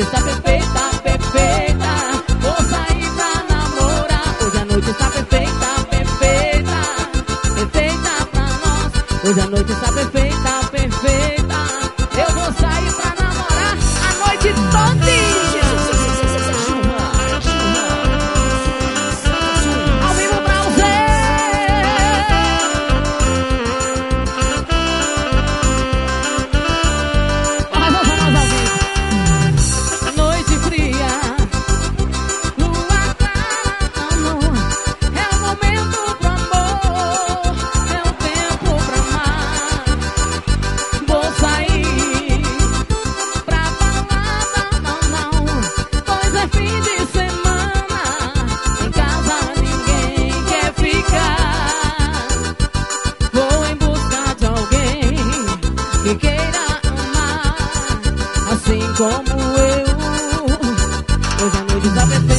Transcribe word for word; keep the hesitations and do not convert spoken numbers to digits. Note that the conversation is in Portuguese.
noite está perfeita, perfeita. Vou sair pra namorar. Hoje a noite está perfeita, perfeita, perfeita pra nós. Hoje a noite está perfeita, perfeita. Eu vou sair pra namorar a noite toda. Ao vivo pra você. Mas vamos nós ao vivo. Noite fria, lua clara, amor. É o momento pro amor, é o tempo pra amar. Vou sair pra balada, não, não, pois é fim de semana. Em casa ninguém quer ficar. Vou em busca de alguém que queira amar, assim como eu. Hoje a noite está perfeita.